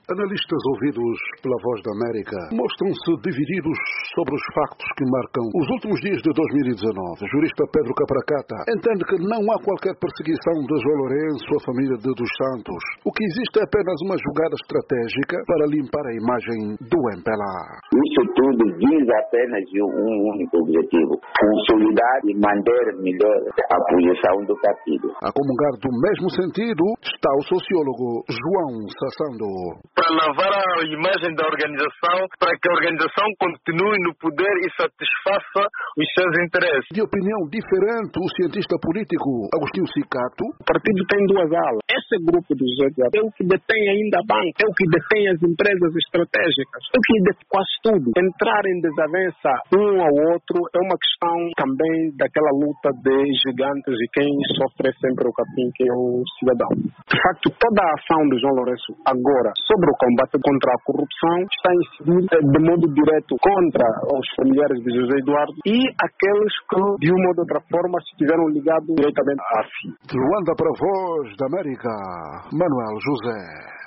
Analistas ouvidos pela Voz da América mostram-se divididos sobre os factos que marcam os últimos dias de 2019. O jurista Pedro Capracata entende que não há qualquer perseguição de João Lourenço ou a família de Dos Santos. O que existe é apenas uma jogada estratégica para limpar a imagem do MPLA. Isso tudo visa apenas um único objetivo: consolidar e manter melhor a posição do partido. A comungar do mesmo sentido está o sociólogo João Sassando. Para lavar a imagem da organização, para que a organização continue no poder e satisfaça os seus interesses. De opinião diferente, o cientista político Agostinho Cicato. O partido tem duas alas. Esse grupo do José Eduardo é o que detém ainda a banca, é o que detém as empresas estratégicas, é o que detém quase tudo. Entrar em desavença um ao outro é uma questão também daquela luta de gigantes e quem sofre sempre o capim, que é o cidadão. De facto, toda a ação de João Lourenço agora sobre o combate contra a corrupção está a incidir de modo direto contra os familiares de José Eduardo e aqueles que, de uma ou de outra forma, estiveram ligados diretamente à FI. De Luanda para a Voz da América, Manuel José.